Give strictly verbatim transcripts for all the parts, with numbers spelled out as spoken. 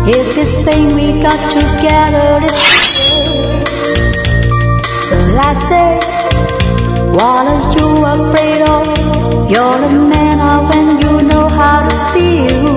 If this thing we got together is good, well, I say, what are you afraid of? You're a man when you know how to feel.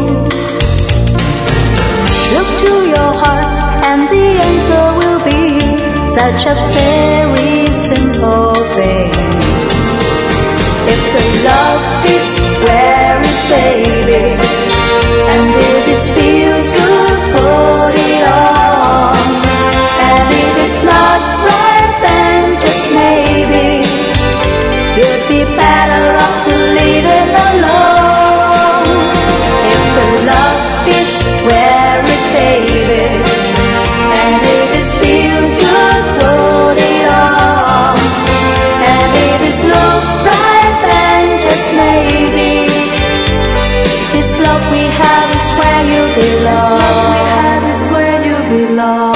Look to your heart and the answer will be such a very simple thing. If the love is wearing, baby, and if it feels good, put it on. And if it's not right, then just maybe you'd be better off to leave it alone. If the love is wearing, baby, and if it feels good, put it on. And if it looks right, then just maybe this love we have is where you belong. This love we have is where you belong.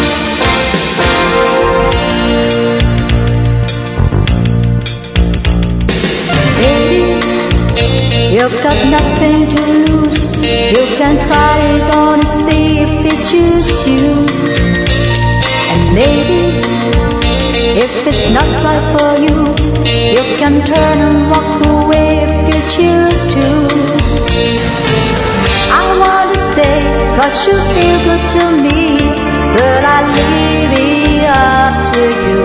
Baby, you've got nothing to lose. You can try it on and see if they choose you. And maybe if it's not right for you, you can turn and walk away if you choose to. I want to stay, cause you feel good to me, but I leave it up to you.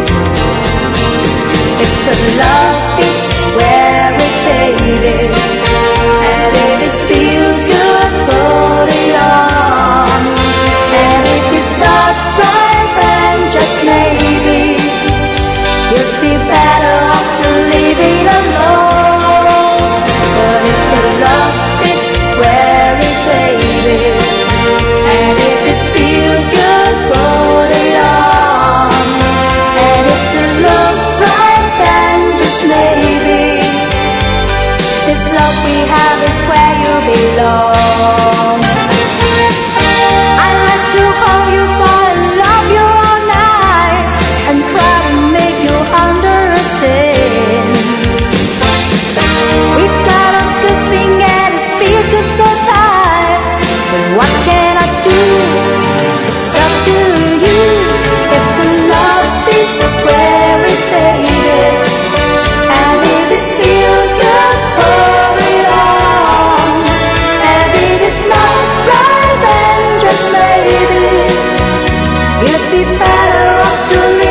If the love is where it, baby, and if it feels good, put it on. And if it's not right, then just maybe you'd be better off to leave it alone. But if the love is where it, baby, and if it feels good, put it on. And if it looks right, then just maybe this love we have is where you belong. I like to hold you, boy, love you all night, and try to make you understand. We've got a good thing and it feels good so tight, but what can I do? It's up to you. If the love is where it, baby, and if it feels good, put it on. And if it's not right, then just maybe you'd be better off to leave